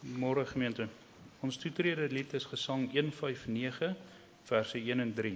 Môre gemeente. Ons toetrede lied is Gesang 159, verse 1 en 3.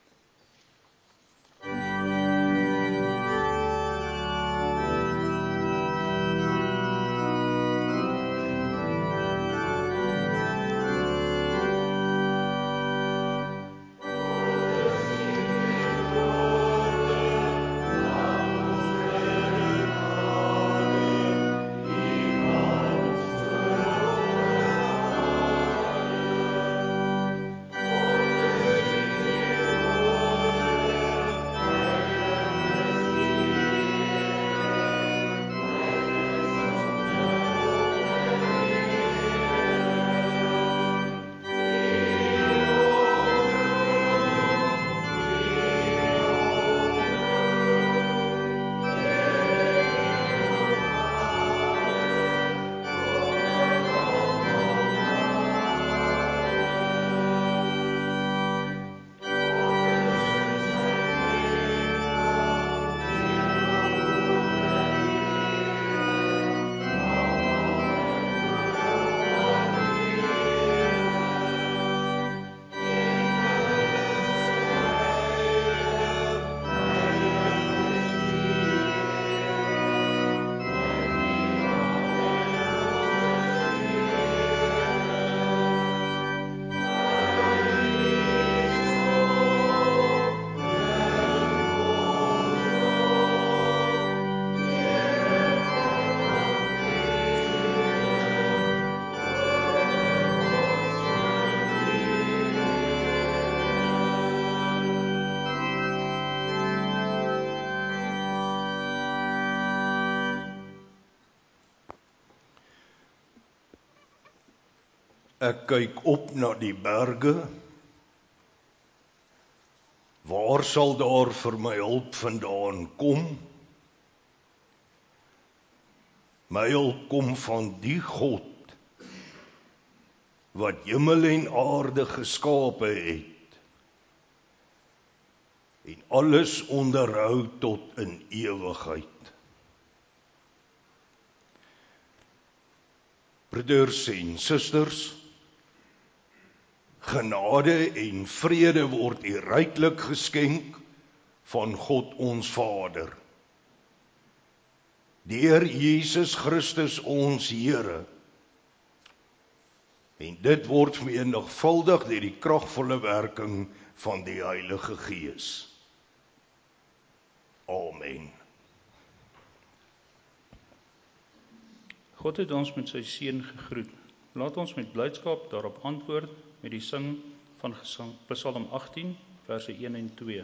Ek kyk op na die berge. Waar sal daar vir my hulp vandaan kom? My hulp kom van die God wat hemel en aarde geskape het en alles onderhou tot in ewigheid. Broeders en susters, genade en vrede word u ryklik geskenk van God ons Vader, deur Jesus Christus ons Here, en dit word vermenigvuldig deur die kragvolle werking van die Heilige Gees. Amen. God het ons met sy seën gegroet. Laat ons met blydskap daarop antwoord met die sing van Psalm 18, verse 1 en 2.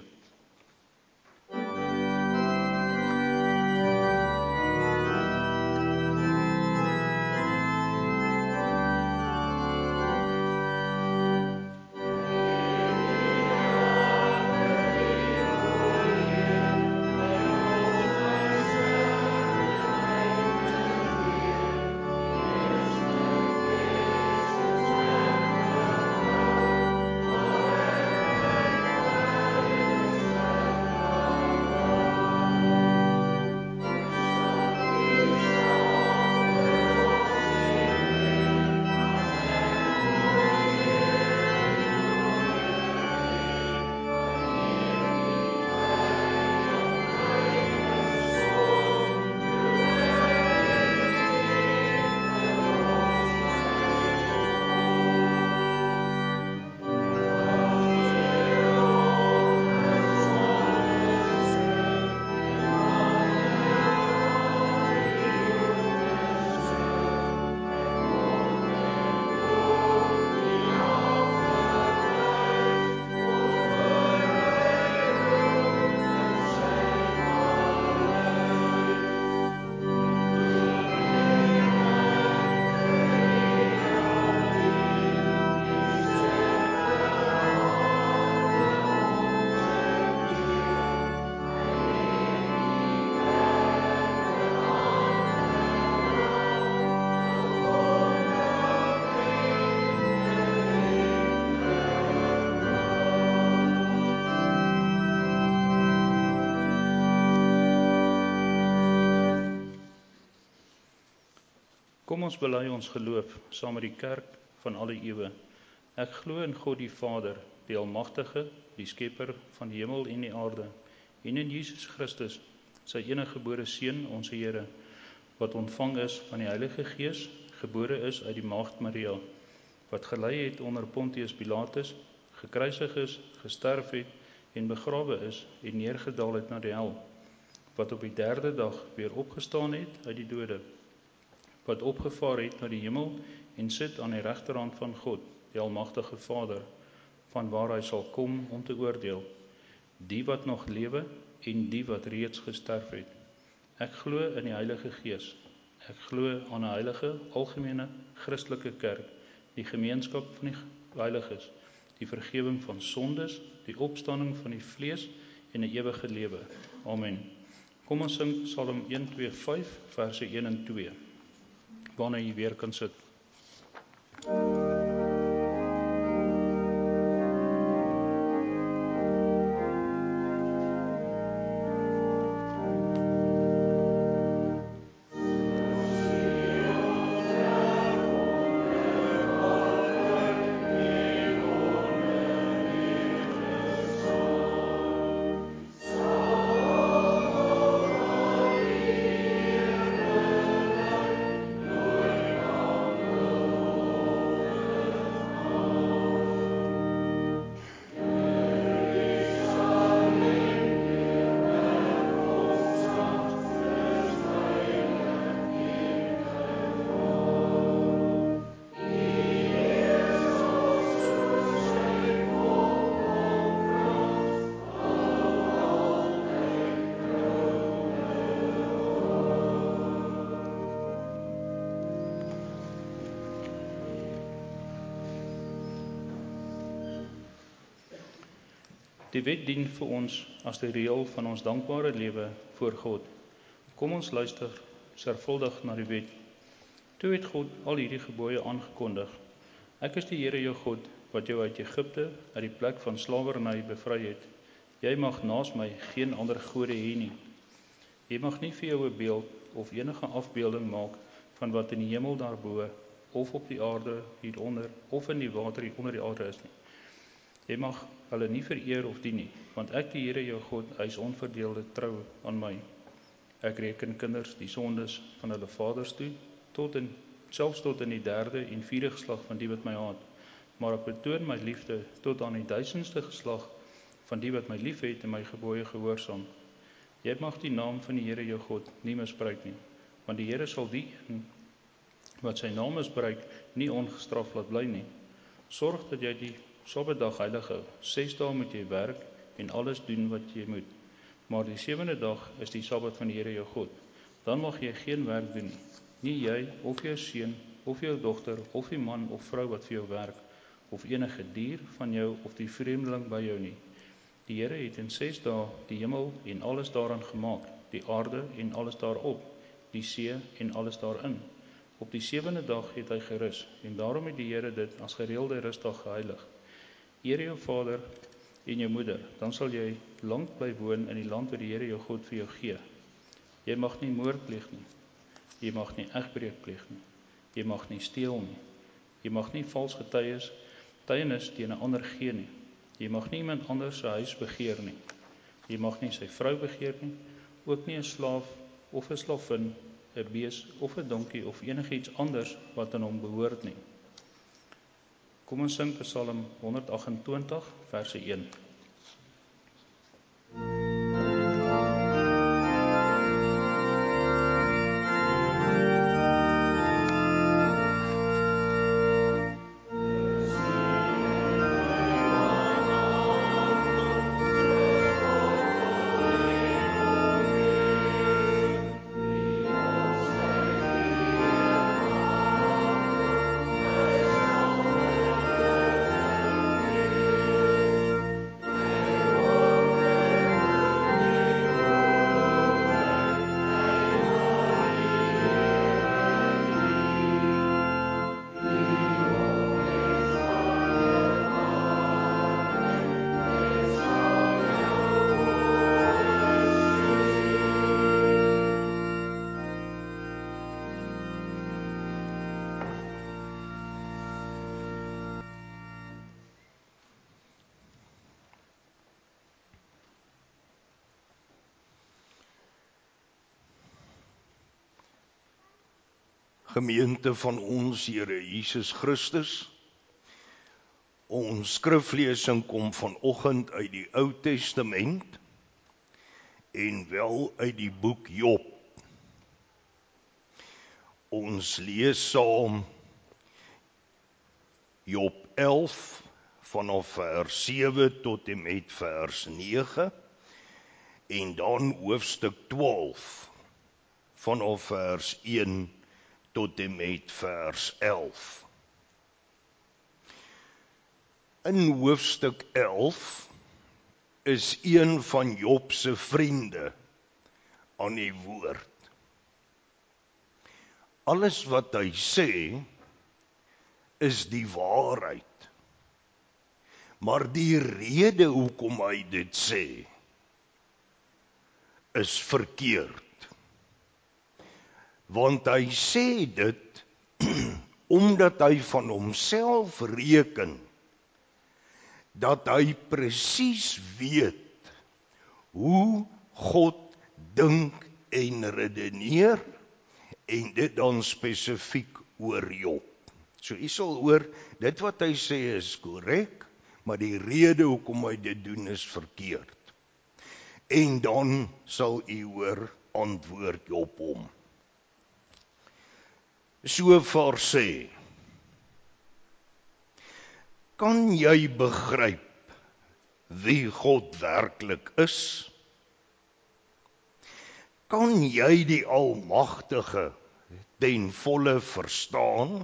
Kom ons bely ons geloof saam met die kerk van alle eeue. Ek glo in God die Vader, die Almagtige, die Skepper van die hemel en die aarde, en in Jesus Christus, sy eniggebore Seun, ons Here, wat ontvang is van die Heilige Gees, gebore is uit die maagd Maria, wat gelei het onder Pontius Pilatus, gekruisig is, gesterf het en begrawe is en neergedaal het na die hel, wat op die 3de dag weer opgestaan het uit die dode, wat opgevaar het na die hemel en sit aan die regterhand van God, die Almagtige Vader, van waar hy sal kom om te oordeel, die wat nog lewe en die wat reeds gesterf het. Ek glo in die Heilige Gees. Ek glo aan 'n heilige, algemene, Christelike kerk, die gemeenskap van die heiliges, die vergifnis van sondes, die opstanding van die vlees en 'n ewige lewe. Amen. Kom ons sing Psalm 125 verse 1 en 2. Waarna jy weer kan sit. Die wet dien vir ons as die reël van ons dankbare lewe voor God. Kom ons luister sorgvuldig na die wet. Toe het God al hierdie gebooie aangekondig. Ek is die Here jou God, wat jou uit Egipte, uit die plek van slawerny bevry het. Jy mag naas my geen ander gode hê nie. Jy mag nie vir jou 'n beeld of enige afbeelding maak van wat in die hemel daarbo, of op die aarde hieronder, of in die water hier onder die aarde is nie. Jy mag hulle nie vereer of dien nie, want ek die Here jou God, is onverdeelde trou aan my. Ek reken kinders die sondes van hulle vaders toe, selfs tot in die 3de en 4de geslag van die wat my haat. Maar ek betoon my liefde tot aan die 1000ste geslag van die wat my lief het en my gebooie gehoorsaam. Jy mag die naam van die Here jou God nie misbruik nie, want die Here sal die een wat sy naam misbruik nie ongestraf laat bly nie. Sorg dat jy die Sabbatdag heilig hou. 6 dae moet jy werk en alles doen wat jy moet. Maar die 7de dag is die Sabbat van die Here jou God. Dan mag jy geen werk doen nie. Nie jy of jou seun of jou dogter of die man of vrou wat vir jou werk, of enige dier van jou of die vreemdeling by jou nie. Die Here het in 6 dae die hemel en alles daarin gemaak, die aarde en alles daarop, die see en alles daarin. Op die 7de dag het hy gerus, en daarom het die Here dit as gereelde rusdag geheilig. Eer jou vader en jou moeder, dan sal jy lank bly woon in die land wat die Here jou God vir jou gee. Jy mag nie moord pleeg nie. Jy mag nie egbreek pleeg nie. Jy mag nie steel nie. Jy mag nie vals getuienis teen 'n ander gee nie. Jy mag nie iemand anders se huis begeer nie. Jy mag nie sy vrou begeer nie, ook nie 'n slaaf of 'n slavin, 'n bees of 'n donkie of enigiets anders wat aan hom behoort nie. Kom ons sing Psalm 128 verse 1. Gemeente van ons Here Jesus Christus. Ons skriflesing kom vanoggend uit die Ou Testament en wel uit die boek Job. Ons lees saam Job 11 vanaf vers 7 tot en met vers 9 en dan hoofstuk 12 vanaf vers 1 tot en met vers 11. In hoofstuk 11 is een van Job se vriende aan die woord. Alles wat hy sê is die waarheid. Maar die rede hoekom hy dit sê is verkeerd. Want hy sê dit omdat hy van homself reken dat hy presies weet hoe God dink en redeneer en dit dan spesifiek oor Job. So u sal hoor, dit wat hy sê is korrek, maar die rede hoekom hy dit doen is verkeerd. En dan sal u hoor antwoord Job hom. So ver sê, kan jy begryp wie God werklik is? Kan jy die Almagtige ten volle verstaan?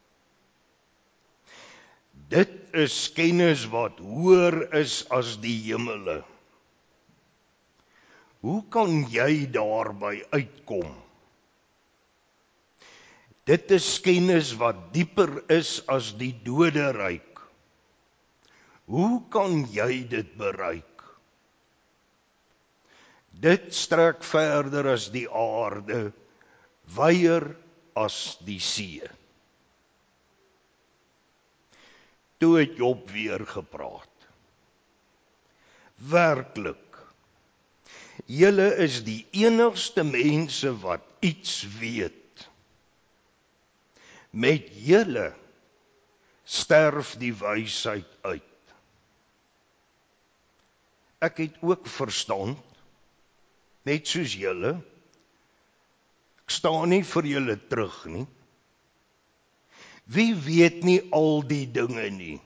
Dit is kennis wat hoër is as die hemele. Hoe kan jy daarby uitkom? Dit is kennis wat dieper is as die doderyk. Hoe kan jy dit bereik? Dit strek verder as die aarde, wyer as die see. Toe het Job weer gepraat. Werklik, julle is die enigste mense wat iets weet. Met julle sterf die wysheid uit. Ek het ook verstand, net soos julle. Ek staan nie vir julle terug nie. Wie weet nie al die dinge nie?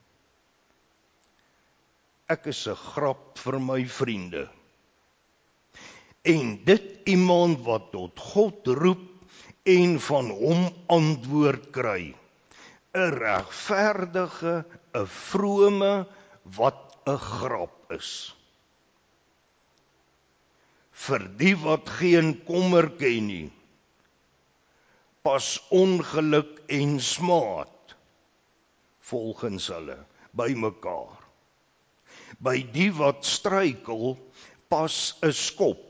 Ek is 'n grap vir my vriende. En dit iemand wat tot God roep en van hom antwoord kry. 'n regverdige, 'n vrome wat 'n grap is. Vir die wat geen kommer ken nie, pas ongeluk en smaad volgens hulle by mekaar. By die wat struikel, pas 'n skop.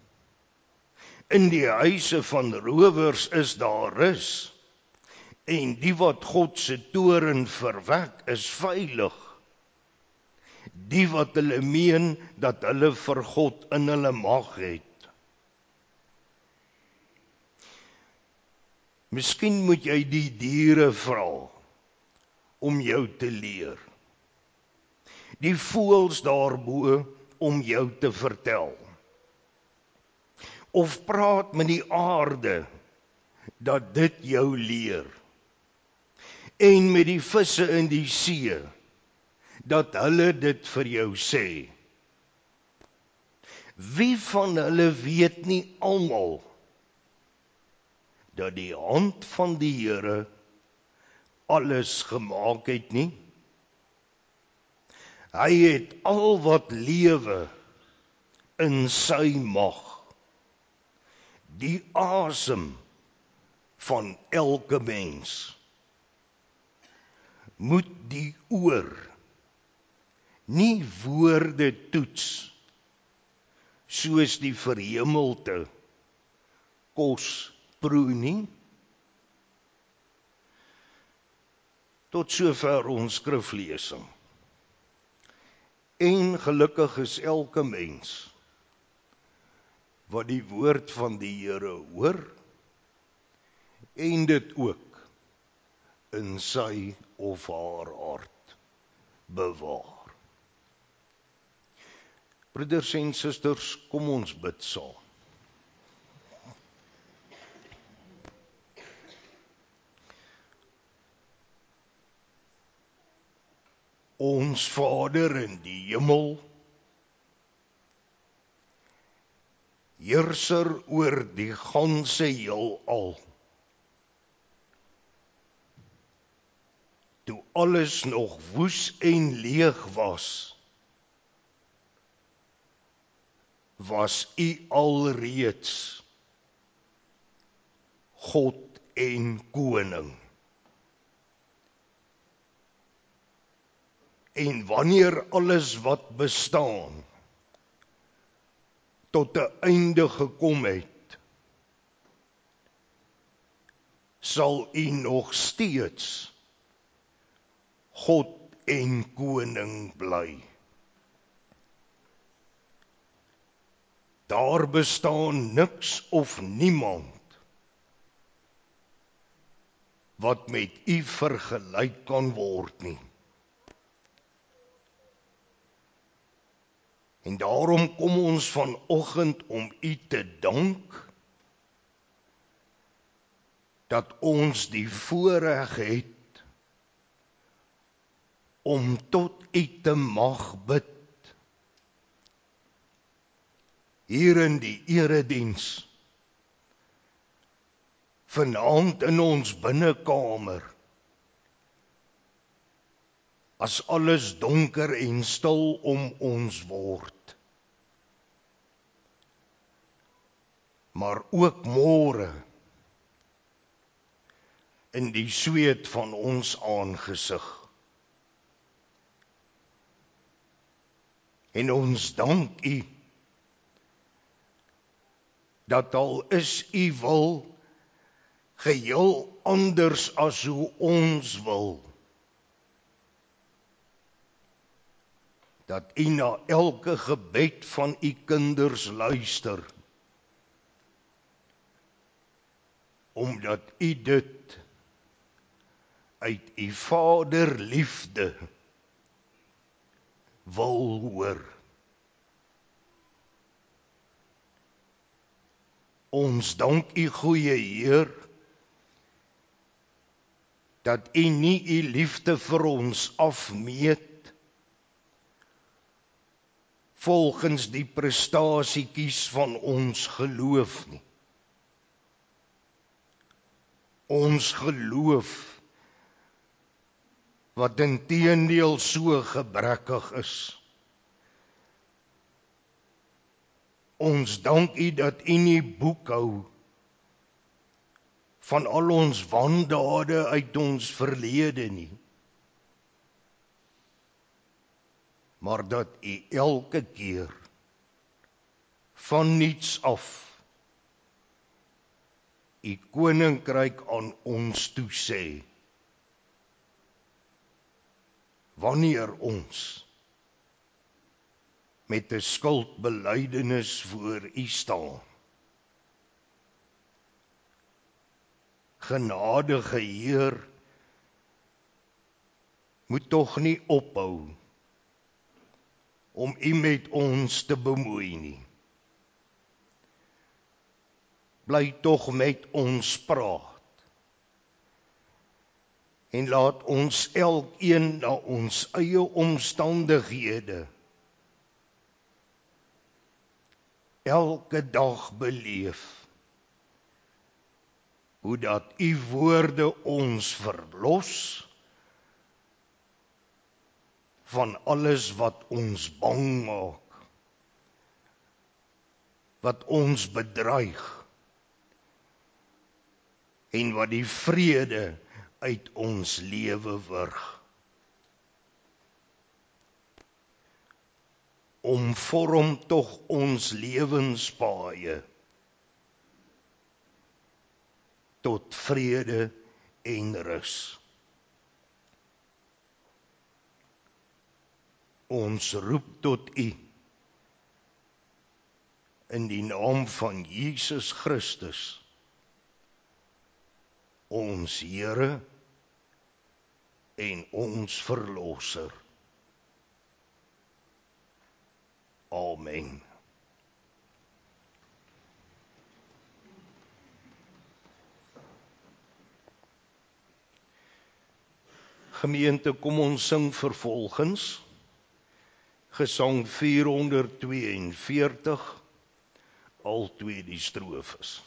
In die huise van rowers is daar rus, en die wat God se toorn verwek is veilig. Die wat hulle meen dat hulle vir God in hulle mag het. Miskien moet jy die diere vra om jou te leer. Die voëls daarbo om jou te vertel. Of praat met die aarde dat dit jou leer. En met die visse in die see dat hulle dit vir jou sê. Wie van hulle weet nie almal dat die hand van die Here alles gemaak het nie? Hy het al wat lewe in sy mag. Die asem van elke mens. Moet die oor nie woorde toets soos die verhemelte kos proe nie? Tot sover ons skriflesing. En gelukkig is elke mens wat die woord van die Here hoor en dit ook in sy of haar hart bewaar. Broeders en susters, kom ons bid saam. Ons Vader in die hemel, Heerser oor die ganse heelal, toe alles nog woes en leeg was U alreeds God en koning. En wanneer alles wat bestaan tot 'n einde gekom het, sal U nog steeds God en koning bly. Daar bestaan niks of niemand wat met U vergelyk kan word nie. En daarom kom ons vanoggend om U te dank dat ons die voorreg het om tot U te mag bid. Hier in die erediens, vanaand in ons binnekamer, as alles donker en stil om ons word. Maar ook môre, in die sweet van ons aangesig. En ons dank U, dat al is U wil geheel anders as hoe ons wil, dat U na elke gebed van U kinders luister, omdat U dit uit U Vaderliefde wil hoor. Ons dank U, goeie Heer, dat U nie U liefde vir ons afmeet volgens die prestasiekies van ons geloof nie. Ons geloof, wat inteendeel so gebrekkig is. Ons dank U dat U nie boekhou van al ons wandade uit ons verlede nie, maar dat U elke keer van niets af U koninkryk aan ons toesê, wanneer ons met 'n skuldbelydenis voor U staan. Genadige Heer, moet tog nie ophou om U met ons te bemoei nie. Bly tog met ons praat en laat ons elkeen na ons eie omstandighede elke dag beleef hoe dat U woorde ons verlos van alles wat ons bang maak, wat ons bedreig en wat die vrede uit ons lewe wurg. Omvorm tog ons lewenspaaie tot vrede en rus. Ons roep tot U in die naam van Jesus Christus, ons Here en ons Verlosser. Amen. Gemeente, kom ons sing vervolgens Gesang 442, al twee die strofes.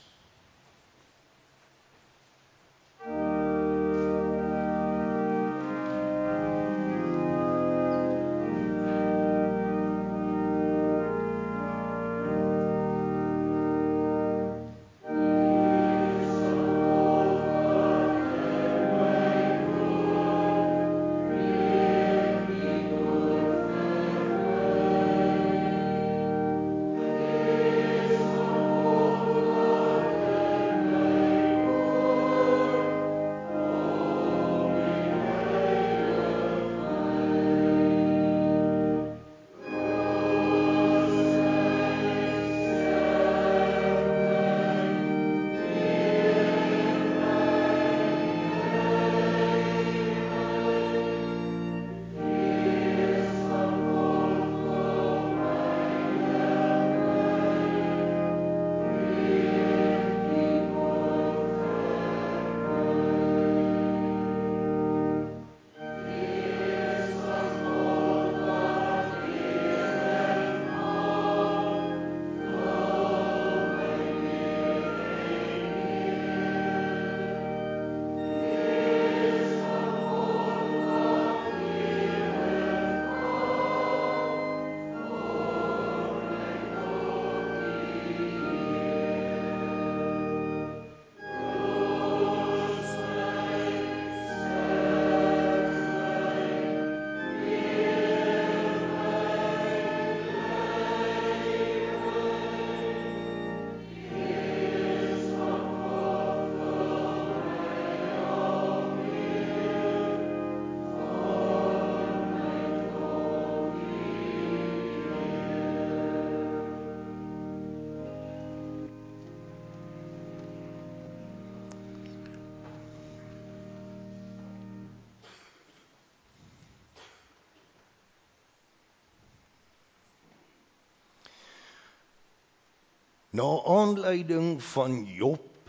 Na aanleiding van Job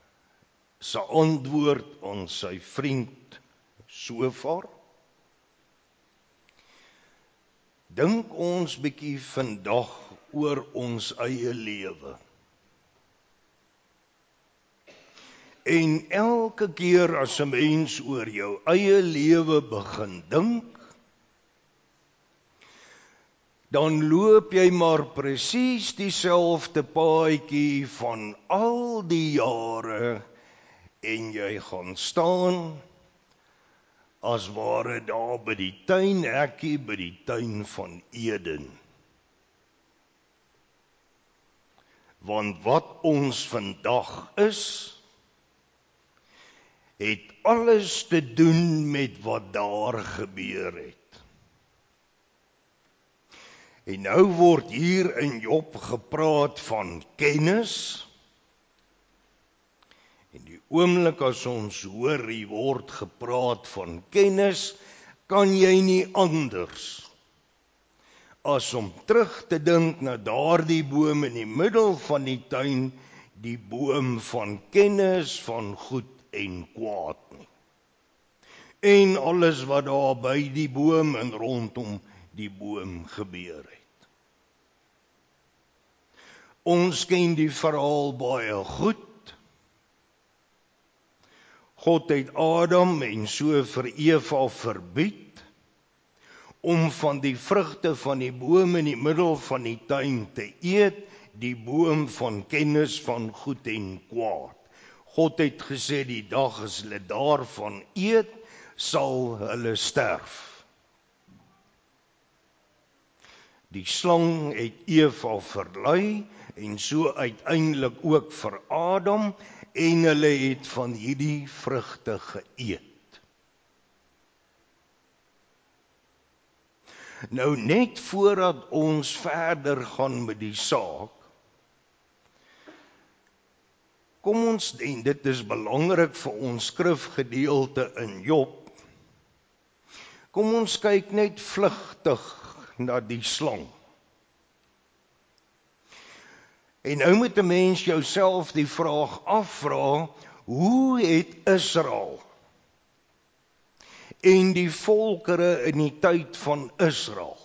se antwoord aan sy vriend Sofar, dink ons bietjie vandag oor ons eie lewe. En elke keer as 'n mens oor jou eie lewe begin dink, dan loop jy maar presies dieselfde paadjie van al die jare en jy gaan staan as ware daar by die tuinhekkie by die tuin van Eden. Want wat ons vandag is, het alles te doen met wat daar gebeur het. En nou word hier in Job gepraat van kennis. En die oomblik as ons hoor hier word gepraat van kennis, kan jy nie anders as om terug te dink na daardie boom in die middel van die tuin, die boom van kennis van goed en kwaad nie. En alles wat daar by die boom en rondom die boom gebeur het. Ons ken die verhaal baie goed. God het Adam en so vir Eva verbied om van die vrugte van die boom in die middel van die tuin te eet, die boom van kennis van goed en kwaad. God het gesê die dag as hulle daarvan eet, sal hulle sterf. Die slang het Eva verlei en so uiteindelik ook vir Adam en hulle het van hierdie vrugte geëet. Nou net voordat ons verder gaan met die saak, Kom ons, en dit is belangrik vir ons skrifgedeelte in Job, kom ons kyk net vlugtig na die slang. En nou moet 'n mens jouself die vraag afvra, hoe het Israel en die volkere in die tyd van Israel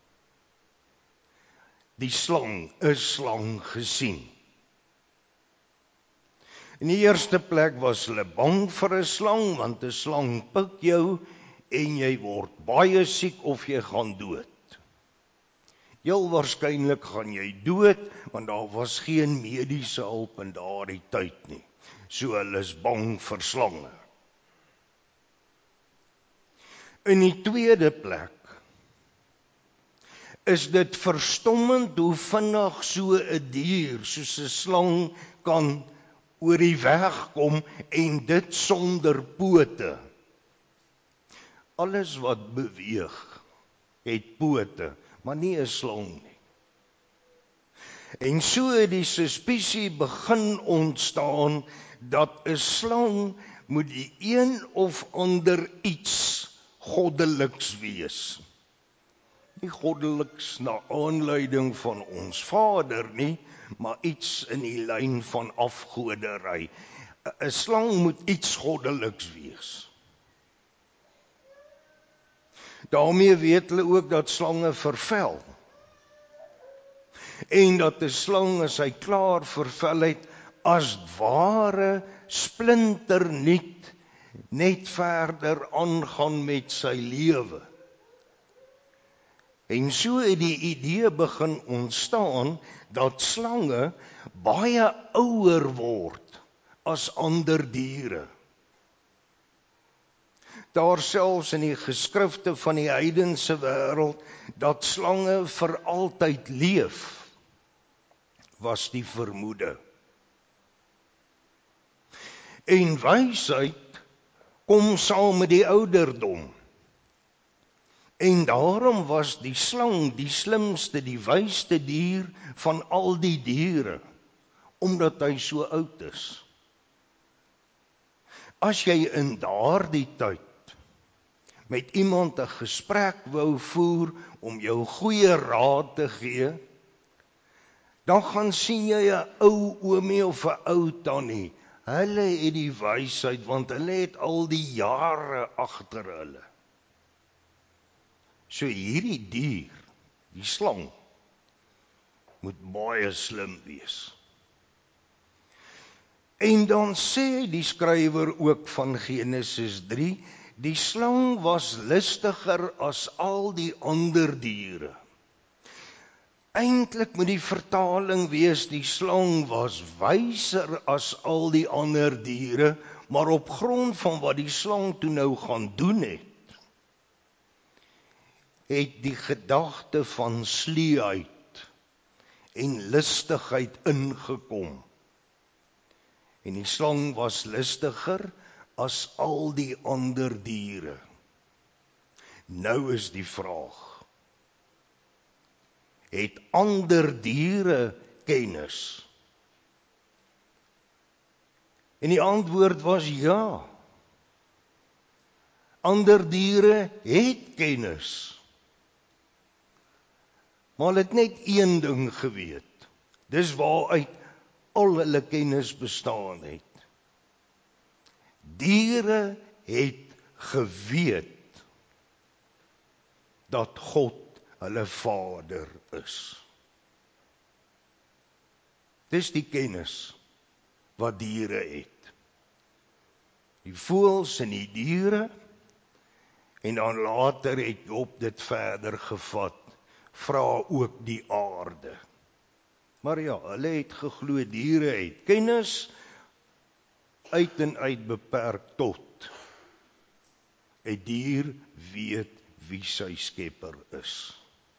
die slang, 'n slang gesien? In die eerste plek was hulle bang vir 'n slang, want 'n slang pik jou en jy word baie siek of jy gaan dood. Heel waarskynlik gaan jy dood, want daar was geen mediese hulp in daardie tyd nie. So hulle is bang vir slange. In die tweede plek is dit verstommend hoe vinnig so 'n dier soos 'n slang kan oor die weg kom en dit sonder pote. Alles wat beweeg het pote, maar nie 'n slang nie. En so het die suspisie begin ontstaan dat 'n slang moet die een of ander iets goddeliks wees. Nie goddeliks na aanleiding van ons Vader nie, maar iets in die lyn van afgoderry. 'n Slang moet iets goddeliks wees. Daarmee weet hulle ook dat slange vervel. En dat 'n slang, as hy klaar vervel het, as ware splinternuut net verder aangaan met sy lewe. En so het die idee begin ontstaan dat slange baie ouer word as ander diere. Daar selfs in die geskrifte van die heidense wêreld dat slange vir altyd leef, was die vermoede. En wysheid kom saam met die ouderdom. En daarom was die slang die slimste, die wysste dier van al die diere, omdat hy so oud is. As jy in daardie tyd met iemand 'n gesprek wou voer om jou goeie raad te gee, dan gaan sien jy 'n ou oomie of 'n ou tannie. Hulle het die wysheid, want hulle het al die jare agter hulle. So hierdie dier, die slang, moet baie slim wees. En dan sê die skrywer ook van Genesis 3, die slang was listiger as al die ander diere. Eintlik moet die vertaling wees, die slang was wyser as al die ander diere, maar op grond van wat die slang toe nou gaan doen het die gedagte van sluwheid en listigheid ingekom. En die slang was listiger as al die ander diere. Nou is die vraag, het ander diere kennis? En die antwoord was ja. Ander diere het kennis. Maar hulle het net een ding geweet. Dis waaruit al hulle kennis bestaan het. Diere het geweet dat God hulle Vader is. Dis die kennis wat diere het. Die voëls en die diere, en dan later het Job dit verder gevat, vra ook die aarde. Maar ja, hulle het geglo diere het kennis, uit en uit beperk tot 'n dier weet wie sy skepper is.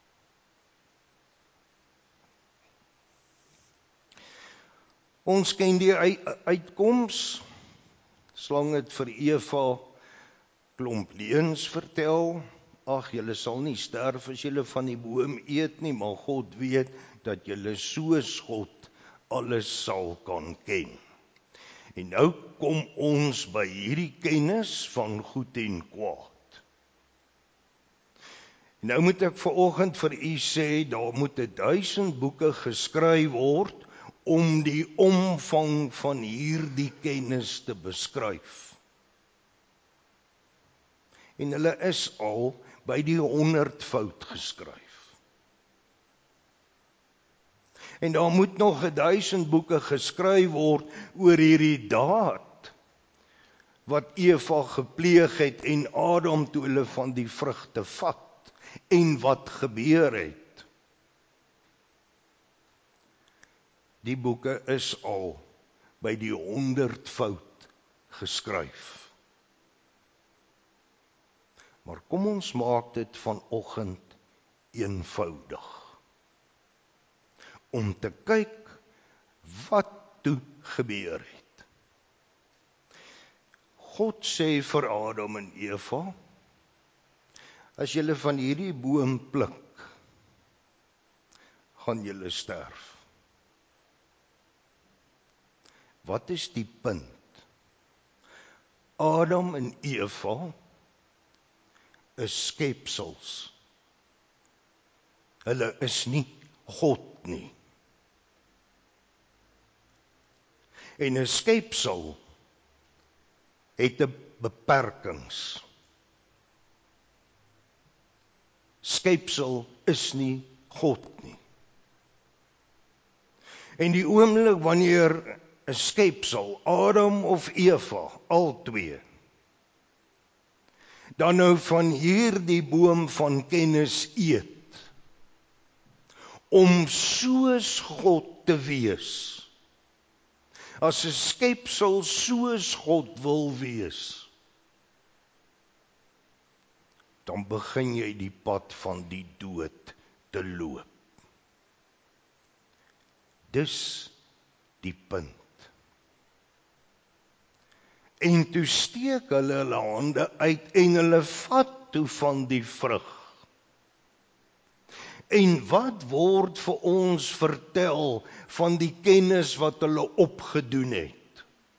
Ons ken die uitkoms. Slang het vir Eva klomp leuns vertel. Ag, julle sal nie sterf as julle van die boom eet nie, maar God weet dat julle soos God alles sal kan ken. En nou kom ons by hierdie kennis van goed en kwaad. Nou moet ek vanoggend vir u sê, daar moet 1000 boeke geskryf word om die omvang van hierdie kennis te beskryf. En hulle is al by die 100-fout geskryf. En daar moet nog 1000 boeke geskryf word oor hierdie daad wat Eva gepleeg het en Adam toe hulle van die vrugte vat en wat gebeur het. Die boeke is al by die 100-fout geskryf. Maar kom ons maak dit vanoggend eenvoudig. Om te kyk wat toe gebeur het. God sê vir Adam en Eva, as julle van hierdie boom pluk, gaan julle sterf. Wat is die punt? Adam en Eva is skepsels. Hulle is nie God nie. En 'n skepsel het 'n beperkings. Skepsel is nie God nie. En die oomblik wanneer 'n skepsel, Adam of Eva, al twee, dan nou van hierdie boom van kennis eet, om soos God te wees, as 'n skepsel soos God wil wees, dan begin jy die pad van die dood te loop. Dis die punt. En toe steek hulle hande uit en hulle vat toe van die vrug. En wat word vir ons vertel van die kennis wat hulle opgedoen het?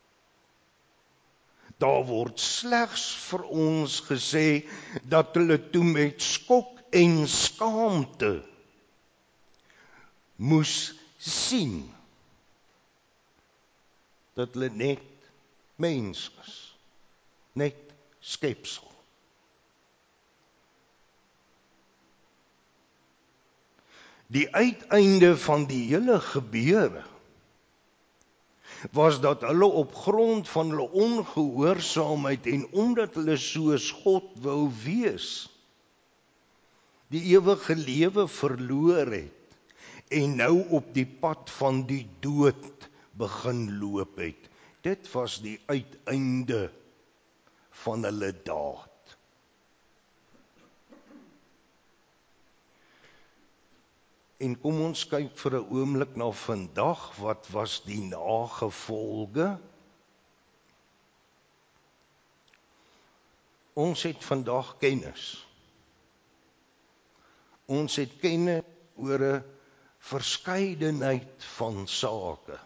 Daar word slegs vir ons gesê dat hulle toe met skok en skaamte moes sien dat hulle net mens is, net skepsel. Die uiteinde van die hele gebeure was dat hulle op grond van hulle ongehoorsaamheid en omdat hulle soos God wou wees, die ewige lewe verloor het en nou op die pad van die dood begin loop het. Dit was die uiteinde van hulle daad. En kom ons kyk vir 'n oomblik na vandag, wat was die nagevolge? Ons het vandag kennis. Ons het kennis oor 'n verskeidenheid van sake.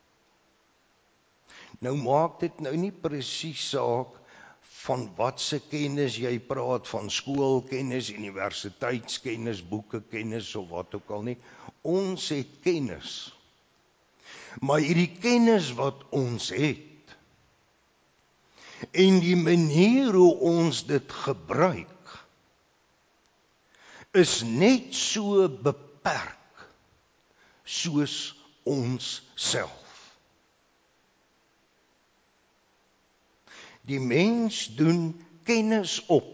Nou maak dit nou nie presies saak van wat se kennis jy praat, van skoolkennis, universiteitskennis, boekekennis of wat ook al nie. Ons het kennis. Maar hierdie kennis wat ons het en die manier hoe ons dit gebruik is net so beperk soos ons self. Die mens doen kennis op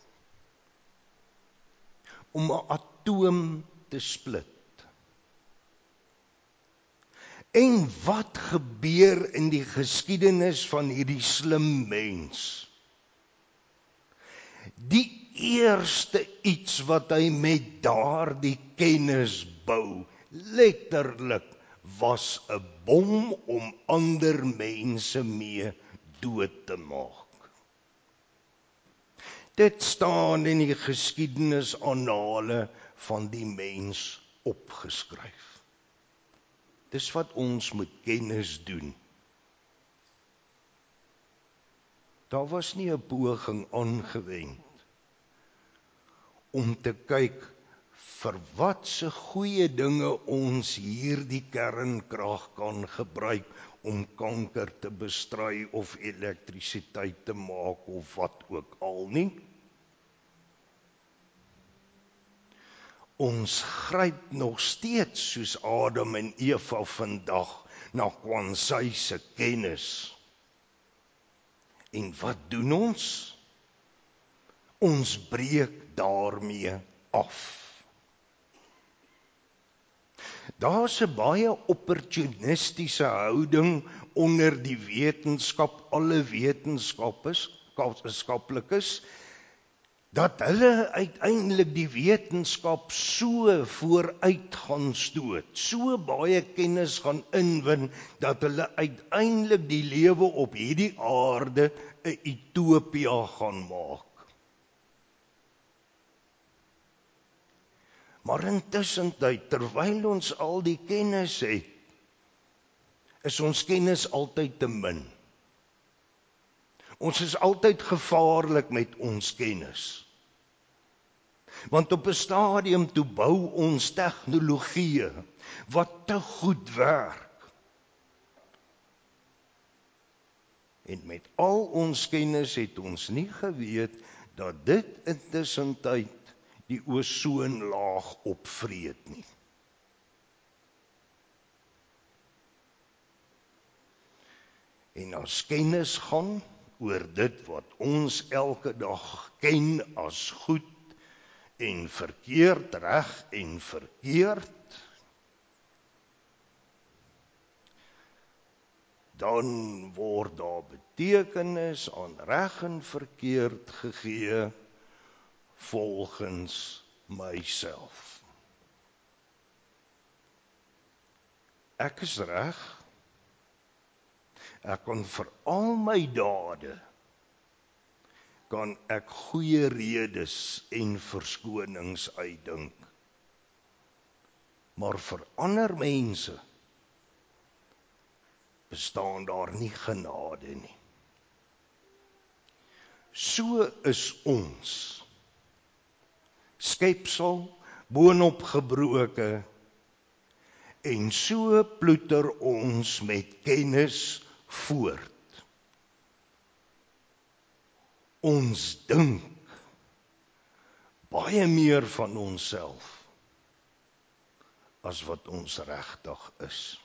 om 'n atoom te split. En wat gebeur in die geskiedenis van hierdie slim mens? Die eerste iets wat hy met daardie kennis bou, letterlik, was 'n bom om ander mense mee dood te maak. Dit staan in die geskiedenisannale van die mens opgeskryf. Dis wat ons moet kennis doen. Daar was nie 'n poging aangewend om te kyk vir watse goeie dinge ons hierdie kernkrag kan gebruik om kanker te bestry of elektrisiteit te maak of wat ook al nie. Ons gryp nog steeds soos Adam en Eva vandag na kwansy se kennis. En wat doen ons? Ons breek daarmee af. Daar's 'n baie opportunistiese houding onder die wetenskap, alle wetenskaplikes, dat hulle uiteindelik die wetenskap so vooruit gaan stoot, so baie kennis gaan inwin, dat hulle uiteindelik die lewe op hierdie aarde 'n utopia gaan maak. Maar intussen, terwyl ons al die kennis het, is ons kennis altyd te min. Ons is altyd gevaarlik met ons kennis. Want op 'n stadium toe bou ons tegnologie wat te goed werk. En met al ons kennis het ons nie geweet dat dit intussen tyd die ozonlaag opvreet nie. En as kennis gaan oor dit wat ons elke dag ken as goed en verkeerd, reg en verkeerd, dan word daar betekenis aan reg en verkeerd gegee volgens myself. Ek is reg. Ek kan vir al my dade kan ek goeie redes en verskonings uitdink. Maar vir ander mense bestaan daar nie genade nie. So is ons skepsel boonop gebroke en so ploeter ons met kennis voort. Ons dink baie meer van onsself as wat ons regtig is.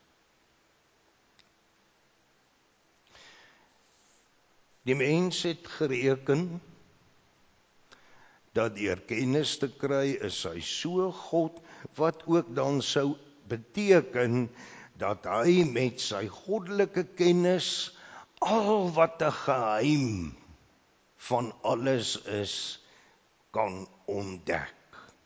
Die mens het gereken dat deur kennis te kry is hy so God, wat ook dan sou beteken dat hy met sy goddelike kennis al wat 'n geheim van alles is, kan ontdek.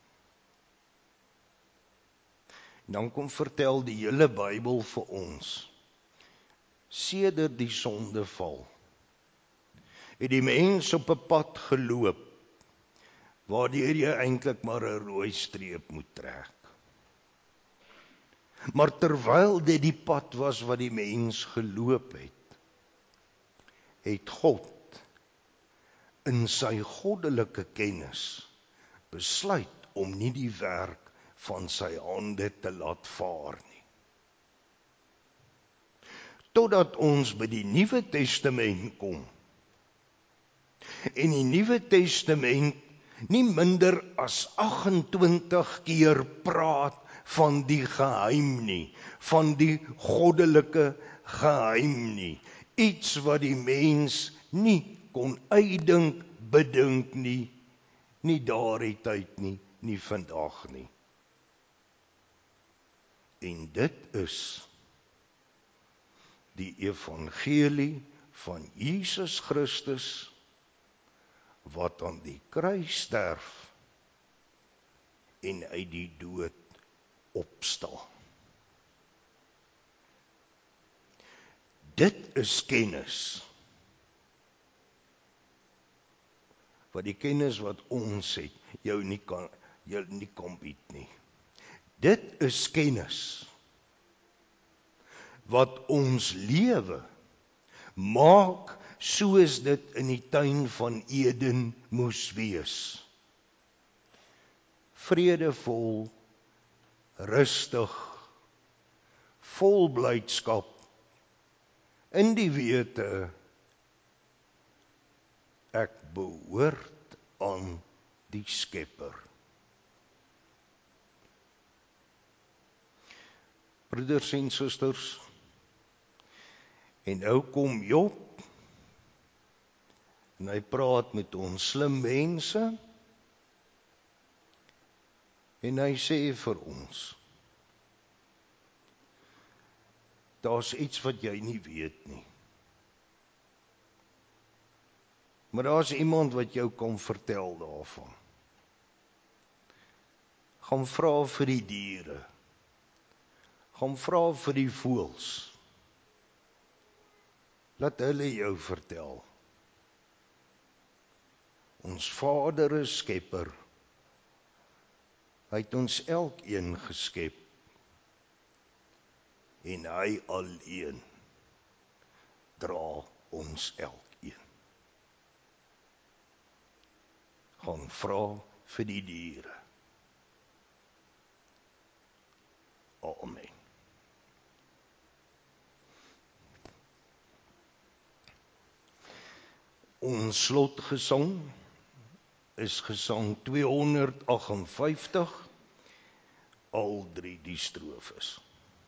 Dan kom vertel die hele Bybel vir ons, sedert die sondeval, het die mens op 'n pad geloop, waardeur jy eintlik maar 'n rooi streep moet trek. Maar terwyl dit die pad was wat die mens geloop het God in sy goddelike kennis besluit om nie die werk van sy hande te laat vaar nie. Totdat ons by die Nuwe Testament kom. En die Nuwe Testament nie minder as 28 keer praat van die geheim nie, van die goddelike geheim nie. Iets wat die mens nie kon uitdink, bedink nie, nie daardie tyd nie, nie vandag nie. En dit is die evangelie van Jesus Christus, wat aan die kruis sterf en uit die dood opstaan. Dit is kennis. Wat die kennis wat ons het, jou nie kan bied nie. Dit is kennis wat ons lewe maak soos dit in die tuin van Eden moes wees. Vredevol, rustig, vol blydskap, in die wete, ek behoort aan die Skepper. Broeders en susters, en nou kom Job, en hy praat met ons slim mense, en hy sê vir ons, daar's iets wat jy nie weet nie. Maar daar's iemand wat jou kan vertel daarvan. Gaan vra vir die diere. Gaan vra vir die voëls. Laat hulle jou vertel. Ons Vader is Skepper. Hy het ons elkeen geskep. En hy alleen dra ons elkeen. Gaan vra vir die diere. Amen. Ons slotgesang is gesang 258, al 3 die strofes.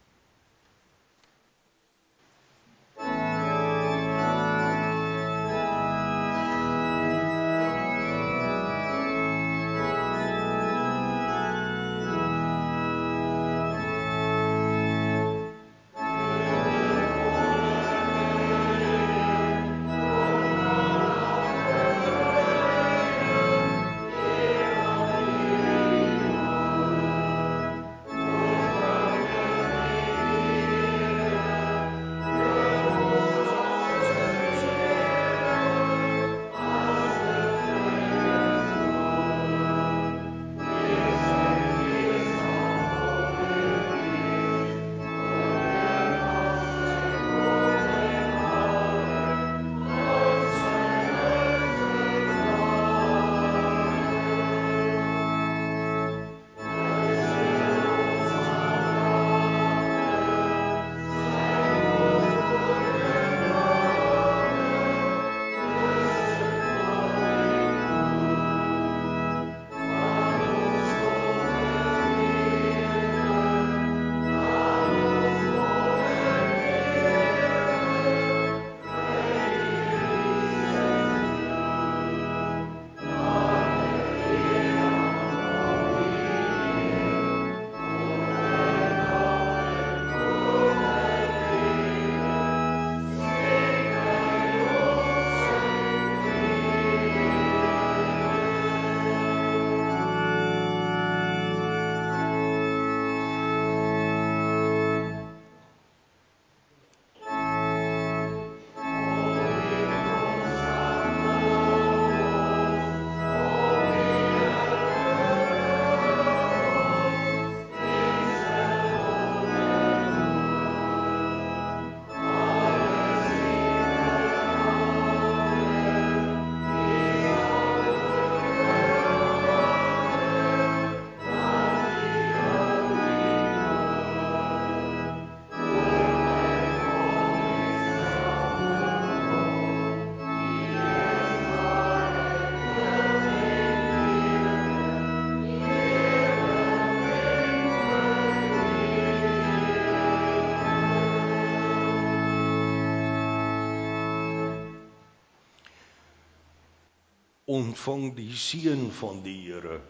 Ontvang die seën van die Here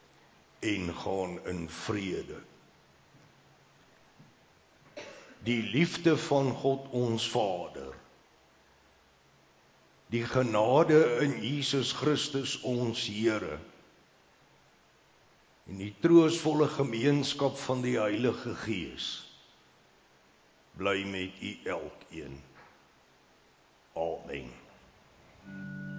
en gaan in vrede. Die liefde van God ons Vader, die genade in Jesus Christus ons Here en die troostvolle gemeenskap van die Heilige Gees bly met u elkeen. Amen.